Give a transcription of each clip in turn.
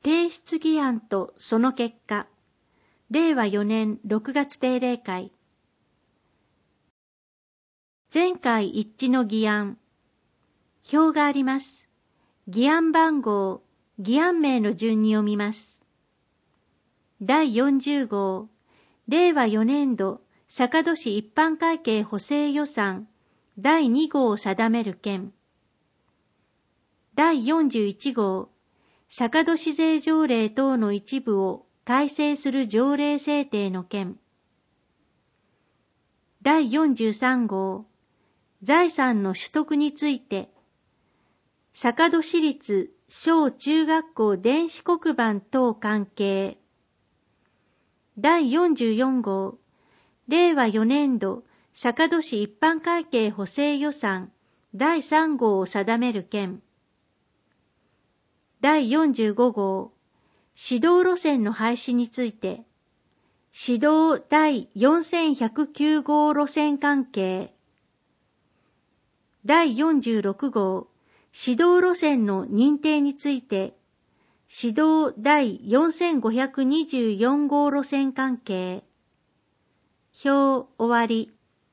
提出議案とその結果、令和4年6月定例会。全会一致の議案。表があります。議案番号、議案名の順に読みます。第40号、令和4年度坂戸市一般会計補正予算第2号を定める件。第41号、坂戸市税条例等の一部を改正する条例制定の件。第43号、財産の取得について、坂戸市立小中学校電子黒板等関係。第44号、令和4年度坂戸市一般会計補正予算第3号を定める件。第45号、指導路線の廃止について、指導第4109号路線関係。第46号、指導路線の認定について、指導第4524号路線関係。表終わり。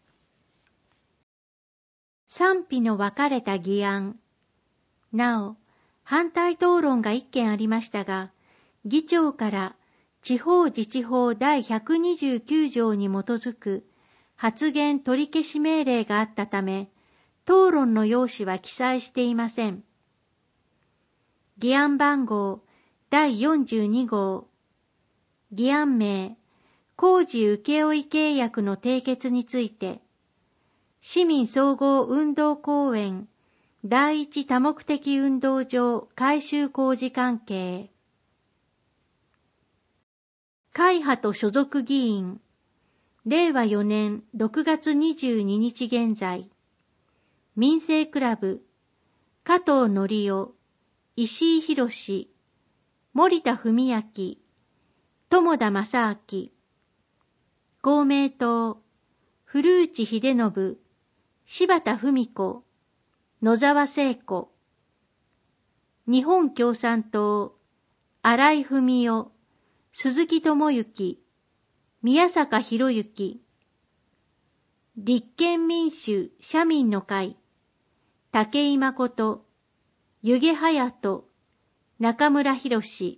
賛否の分かれた議案。なお、反対討論が1件ありましたが、議長から地方自治法第129条に基づく発言取り消し命令があったため、討論の要旨は記載していません。議案番号第42号。議案名、工事請負契約の締結について、市民総合運動公園第一多目的運動場改修工事関係。会派と所属議員、令和4年6月22日現在、民生クラブ、加藤則夫、石井博、森田文明、友田正明、公明党、古内秀信、柴田文子、野沢聖子、日本共産党、荒井文夫、鈴木智之、宮坂博之、立憲民主・社民の会、武井誠、弓削隼人、中村博史、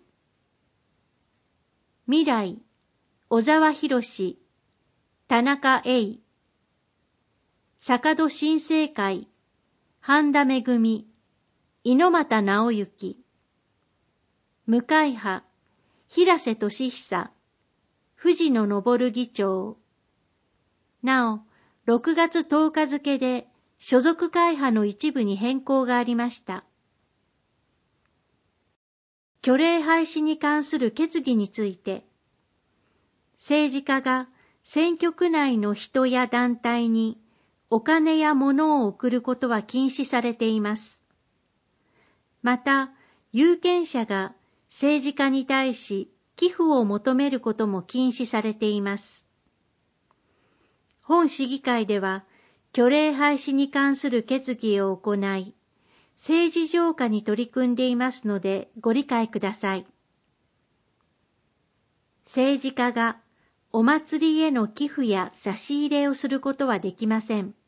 未来、小沢博史、田中栄、坂戸新生会、半田めぐみ、猪俣直之、無会派、平瀬俊久、藤野昇議長。なお、6月10日付で所属会派の一部に変更がありました。虚礼廃止に関する決議について、政治家が選挙区内の人や団体にお金や物を送ることは禁止されています。また、有権者が政治家に対し寄付を求めることも禁止されています。本市議会では、虚礼廃止に関する決議を行い、政治浄化に取り組んでいますのでご理解ください。政治家がお祭りへの寄付や差し入れをすることはできません。